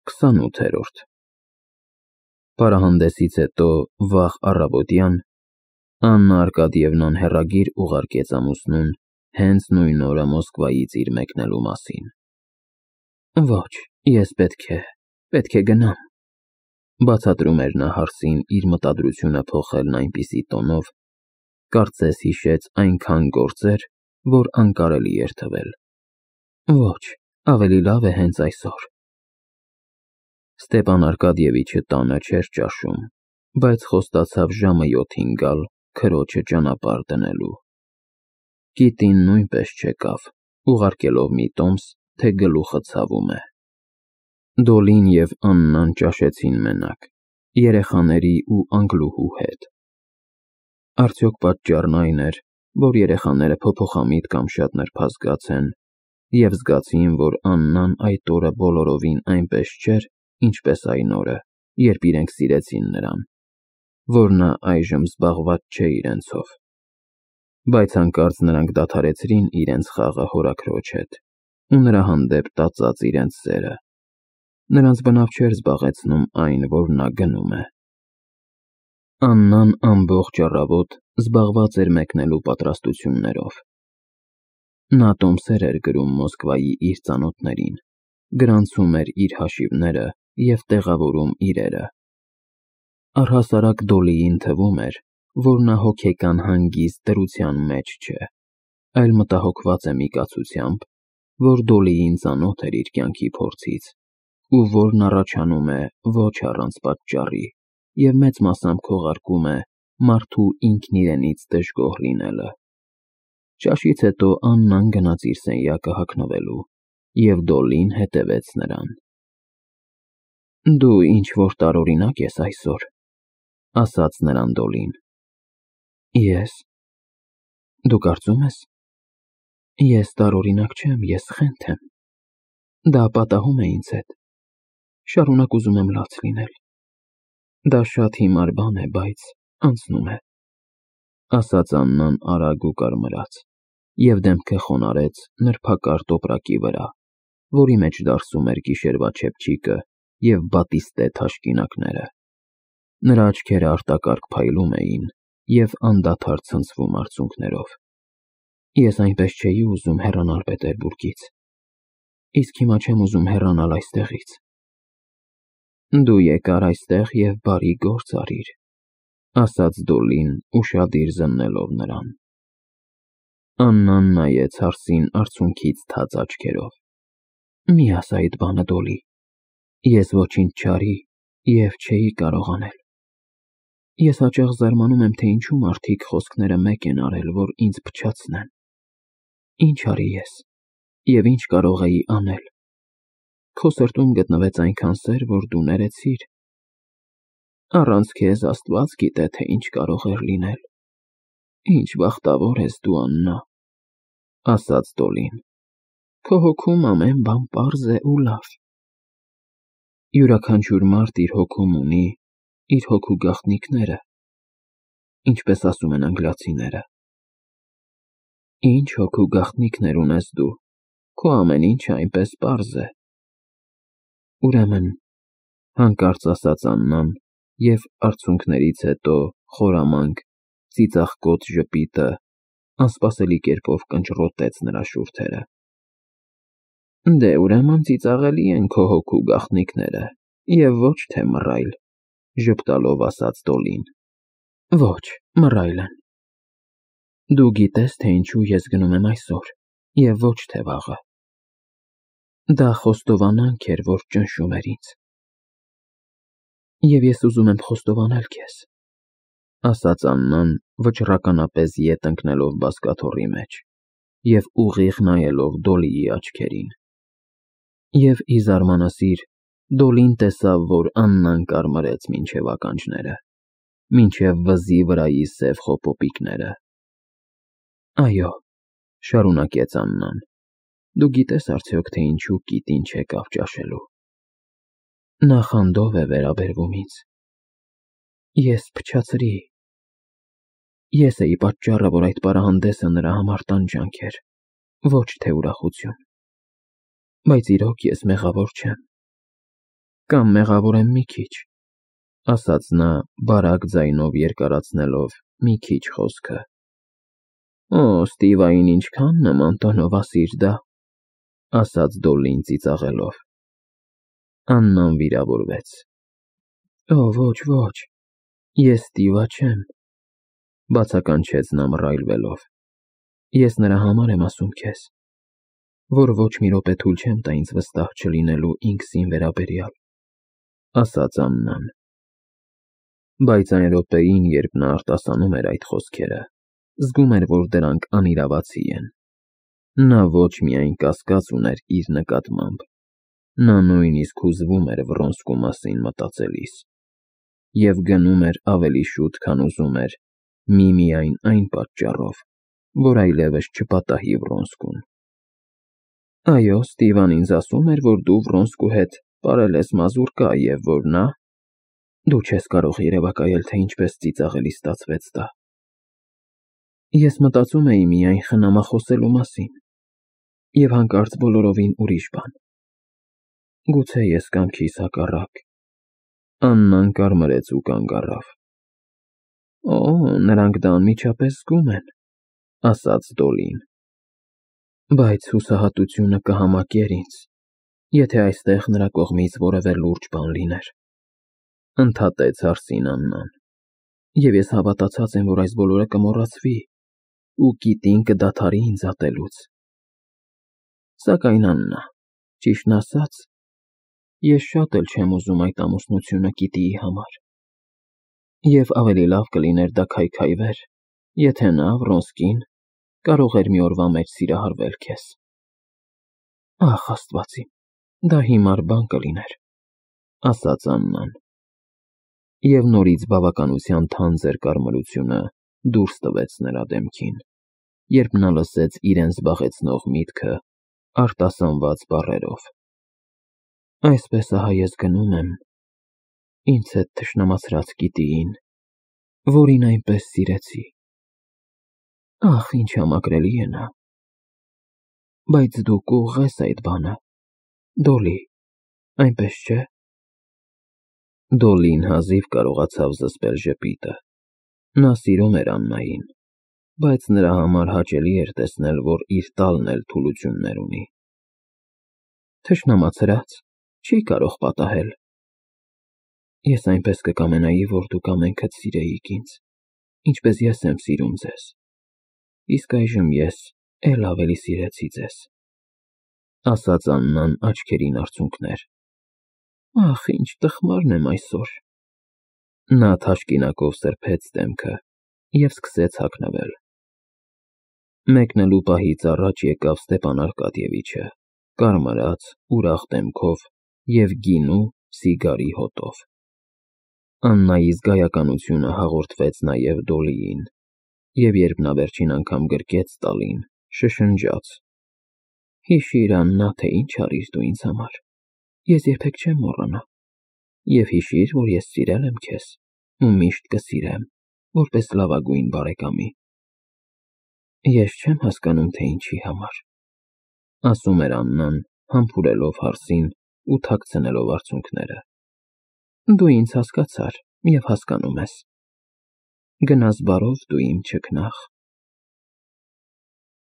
28-րդ Պարահանդեսից հետո վաղ առավոտյան Աննա Արկադիևնան հեռագիր ուղարկեց ամուսնուն հենց նույն օրը Մոսկվայից իր մեկնելու մասին։ Ոչ, ես պետք է գնամ, բացատրում էր նա հարսին իր մտադրությունը փոխելն այնպիսի տոնով, կարծես հիշեց այնքան գործեր, որ անկարելի էր թվել։ Ոչ, ավելի լավ է հենց այսօր։ Ստեպան Արկադիևիչը տանը չէր ճաշում, բայց խոստացավ ժամը 7-ին գալ քրոջը ճանապարհ դնելու։ Կիտին նույնպես չեկավ, ուղարկելով մի տոմս, թե գլուխը ցավում է։ Դոլին և Աննան ճաշեցին մենակ, երեխաների ու Անգլուհու հետ։ Արդյոք պատճառն այն էր, որ երեխաները փոփոխամիտ կամ շատ նրբազգաց են և զգացին, որ Աննան այդ օրը բոլորովին այնպես չէր, ինչպես այն օրը, երբ իրենք սիրեցին նրան, որ նա այժմ զբաղված չէ իրենցով։ Բայց հանկարծ նրանք դադարեցրին իրենց խաղը հորաքրոջ հետ ու նրա հանդեպ տածած իրենց սերը։ Նրանց բնավ չէր զբաղեցնում այն, որ նա գնում է։ Աննան ամբողջ առավոտ զբաղված էր մեկնելու պատրաստություններով։ Նա տոմսեր էր գրում Մոսկվայի իր ծանոթներին, գրանցում էր իր հաշիվները և տեղավորում իրերը։ Առհասարակ Դոլիին թվում էր, որ նա հոգեկան հանգիստ դրության մեջ չէ, այլ մտահոգված է մի կացությամբ, որ Դոլիին ծանոթ էր իր կյանքի փորձից, ու որն առաջանում է ոչ առանց պատճառի և մեծ մասամբ քողարկում է մարդու ինքն իրենից դժգոհ լինելը։ Ճաշից հետո Աննան գնաց իր սենյակը հագնվելու, և Դոլին հետևեց նրան։ Դու ինչ-որ տարօրինակ ես այսօր, ասաց նրան Դոլին։ Ես։ Դու կարծում ես։ Ես տարօրինակ չեմ, ես խենթ եմ։ Դա պատահում է ինձ հետ։ Շարունակ ուզում եմ լաց լինել։ Դա շատ հիմար բան է, բայց անցնում է, ասաց Աննան արագ ու կարմրած, և դեմքը խոնարհեց նրբակար տոպրակի վրա, որի մեջ դարսում էր գիշերվա չեփչիկը և բատիստե թաշկինակները։ Նրա աչքերը արտակարգ փայլում էին և անդադար ցնցվում արցունքներով։ Ես այնպես չէի ուզում հեռանալ Պետերբուրգից, իսկ հիմա չեմ ուզում հեռանալ այստեղից։ Դու եկար այստեղ և բարի գործ արիր, ասաց Դոլին ուշադիր զննելով նրան։ Աննան նայեց հարսին արցունքից թաց աչքերով։ Մի ասա այդ բանը, Դոլի, ես ոչինչ չարի և չէի կարող անել։ Ես հաճախ զարմանում եմ, թե ինչու մարդիկ խոսքները մեկ են արել, որ ինձ փչացնեն։ Ինչ արի ես և ինչ կարող էի անել։ Քո սրտում գտնվեց այնքան սեր, որ դու ներեցիր։ Առանց քեզ Աստված գիտե, թե ինչ կարող էր լինել։ Ինչ բախտավոր ես դու, Աննա, ասաց Դոլին։ Քո հոգում ամեն բան պարզ է ու լավ։ Յուրաքանչյուր մարդ իր հոգում ունի իր հոգու գաղտնիքները, ինչպես ասում են անգլիացիները։ Ինչ հոգու գաղտնիքներ ունես դու, քո ամեն ինչը այնպես պարզ է։ Ուրեմն, հանկարծ ասաց Աննան, և արցունքներից հետո խորամանկ, ծիծաղկոտ ժպիտը անսպասելի կերպով կնճռոտեց նրա շուրթերը։ Դե ուրեմն ծիծաղելի են քո հոգու գաղտնիքները, և ոչ թե մռայլ, ժպտալով ասաց Դոլին։ Ոչ, մռայլ են։ Դու գիտես, թե ինչու ես գնում եմ այսօր, և ոչ թե վաղը։ Դա խոստովանանք էր, որ ճնշում էր ինձ։ Եվ ես ուզում եմ խոստովանել քեզ, ասաց Աննան վճռականապես ետ ընկնելով բազկաթոռի մեջ և ուղիղ նայելով Դոլիի աչքերին։ Եվ ի զարմանասիր Դոլին տեսավ, որ Աննան կարմրեց մինչև ականջները, մինչև վզի վրայի սև խոպոպիկները։ Այո, շարունակեց Աննան, դու գիտես արդյոք, թե ինչու կիտին չեկավ ճաշելու։ Նա խանդով է վերաբերվում ինձ։ Ես փչացրի։ Ես էի պատճառը, որ այդ պարահանդեսը նրա համար տանջանք էր, ոչ թե ուրախություն։ Բայց իրոք ես մեղավոր չեմ։ Կամ մեղավոր եմ մի քիչ, ասաց նա բարակ ձայնով երկարացնելով մի քիչ խոսքը։ Օ, Ստիվային ինչքան նման տոնովասիր դա, ասաց Դոլլին ծիծաղելով։ Աննան վիրավորվեց։ Օ, ոչ, ես Ստիվա չեմ, բացականչեց նա մռայլվելով։ Ես նրա համար եմ ասում քեզ, որ ոչ մի րոպե թույլ չեմ տա ինձ վստահ չլինելու ինքսին վերաբերյալ, ասաց Աննան։ Բայց այն րոպեին, երբ նա արտասանում էր այդ խոսքերը, զգում էր, որ դրանք անիրավացի են։ Նա ոչ միայն կասկած ուներ իր նկատմամբ, նա նույնիսկ հուզվում էր Վռոնսկու մասին մտածելիս, և գնում էր ավելի շուտ, քան ուզում էր, միմիայն այն պատճառով, որ այլևս չպատահի Վռոնսկուն։ Այո, Ստիվան ինձ ասում էր, որ դու Վռոնսկու հետ պարել ես մազուրկա և որ նա… Դու չես կարող երևակայել, թե ինչպես ծիծաղելի ստացվեց դա։ Ես մտածում էի միայն խնամախոսելու մասին և հանկարծ բոլորովին ուրիշ բան։ Գուցե ես կամքիս հակառակ… Աննան կարմրեց ու կանգ առավ։ Օ, նրանք դա անմիջապես զգում են, ասաց Դոլին։ Բայց հուսահատությունը կհամակեր ինձ, եթե այստեղ նրա կողմից որևէ լուրջ բան լիներ, ընդհատեց հարցին Աննան, և ես հավատացած եմ, որ այս բոլորը կմոռացվի ու կիտին կդադարի ինձ ատելուց։ Սակայն Աննա, ճիշտն ասած, ես շատ էլ չեմ ուզում այդ ամուսնությունը Կիտիի համար, և ավելի լավ կլիներ դա քայքայվեր, եթե նա, Վռոնսկին, կարող էր մի օրվա մեջ սիրահարվել քեզ։ Ախ, Աստված իմ, դա հիմար բան կլիներ, ասաց Աննան, և նորից բավականության թանձր կարմրությունը դուրս տվեց նրա դեմքին, երբ նա լսեց իրեն զբաղեցնող միտքը արտասանված բառերով. Այսպես ահա ես գնում եմ ինձ հետ թշնամացրած Կիտիին, որին այնպես սիրեցի։ Ախ, ինչ համակրելի է նա։ Բայց դու կուղղես այդ բանը, Դոլլի, այնպես չէ՞։ Դոլլին հազիվ կարողացավ զսպել ժպիտը։ Նա սիրում էր Աննային, բայց նրա համար հաճելի էր տեսնել, որ իր տալն էլ թուլություններ ունի։ Թշնամացրած, չի կարող պատահել։ Ես այնպես կկամենայի, որ դուք ամենքդ սիրեիք ինձ, ինչպես ես եմ սիրում ձեզ, իսկ այժմ ես էլ ավելի սիրեցի ձեզ, ասաց Աննան աչքերին արցունքներ։ Ախ, ինչ տխմարն եմ այսօր։ Նա թաշկինակով սրբեց դեմքը և սկսեց հագնվել։ Մեկնելու պահից առաջ եկավ Ստեփան Արկադիևիչը, կարմրած, ուրախ դեմքով և գինու սիգարի հոտով։ Աննայի զգայականությունը հաղորդվեց նաև Դոլլիին, և երբ նա վերջին անգամ գրկեց տալին, շշնջաց. Հիշիր, Աննա, թե ինչ արիր դու ինձ համար, ես երբեք չեմ մոռանա, և հիշիր, որ ես սիրել եմ քեզ ու միշտ կսիրեմ, որպես լավագույն բարեկամի։ Ես չեմ հասկանում, թե ինչի համար, ասում էր Աննան, համբուրելով հարսին ու թաքցնելով արցունքները։ Դու ինձ հասկացար և հասկանում ես։ Գնաս բարով, դու իմ չքնաղ